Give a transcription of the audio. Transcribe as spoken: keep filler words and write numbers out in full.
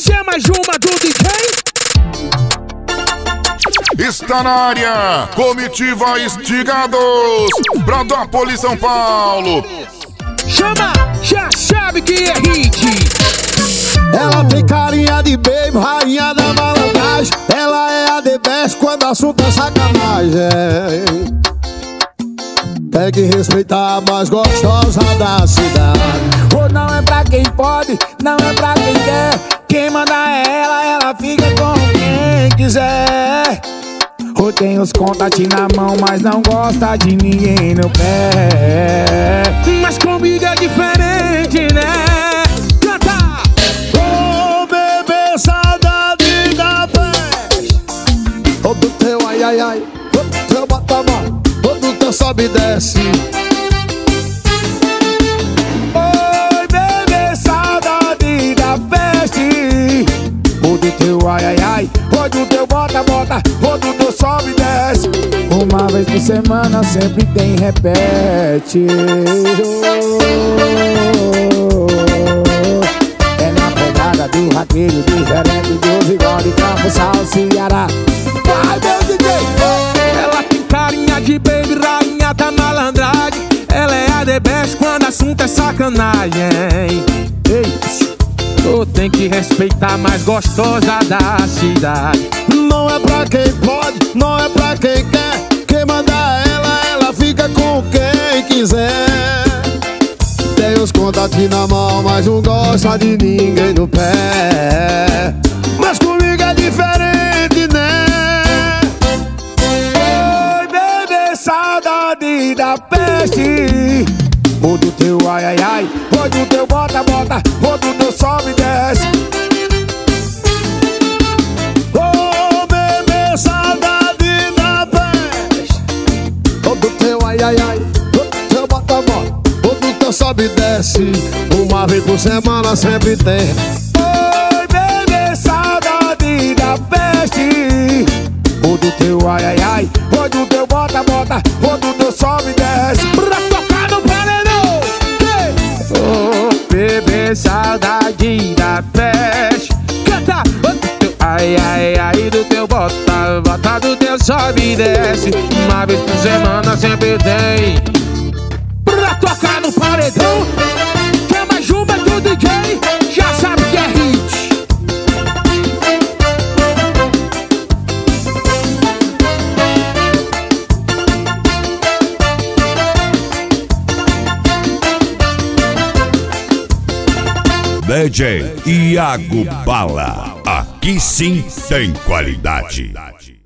Quer mais uma do D J? Está na área, Comitiva Instigados, Bradópolis, São Paulo. Chama, já sabe que é hit. Ela tem carinha de baby, rainha da malandragem. Ela é a the best quando o assunto é sacanagem. Tem que respeitar a mais gostosa da cidade. Ou não é pra quem pode, não é pra quem quer. Quem manda é ela, ela fica com quem quiser. Ou tem os contatinhos na mão, mas não gosta de ninguém no pé. Mas comigo é diferente, né? Canta! Ô bebê, saudade da peste. Ô do teu ai ai ai, ô do teu bota mão, ô do teu sobe e desce. Oi, bebê, saudade da peste. Ô do teu ai ai ai, Oi, do teu bota, bota, oi, do teu sobe e desce. uma vez por semana sempre tem repete. É na pegada do raqueiro, diferente do bigode, campo, sal, Ceará. Vai, meu D J! Ela tem carinha de baby, rainha da malandragem. Ela é a the best quando o assunto é sacanagem. Ei, tu tem que respeitar a mais gostosa da cidade. Não é pra quem pode, não é pra quem quer. Quem manda ela, ela fica com quem quiser. Tem os contatinhos na mão, mas não gosta de ninguém no pé. Mas comigo é diferente, né? Oi, bebê, saudade da peste. O do teu ai ai ai, Oi, do teu bota, bota, oi, do teu sobe e desce. ô bebê, saudade da peste. O do teu ai ai ai, o do teu bota bota, o do teu sobe e desce. Uma vez por semana sempre tem. Oi, bebê, saudade da peste. O do teu ai ai ai, Oi, do teu bota, bota, oi, do teu sobe e desce. Pra tocar no paredão. Ô, bebê, saudade da peste. Canta! Ai, ai, ai, do teu bota, bota do teu sobe e desce. Uma vez por semana sempre tem. Pra tocar no paredão. Quer mais uma do D J? Já sabe que é hit. D J Iago Bala. Aqui sim tem qualidade.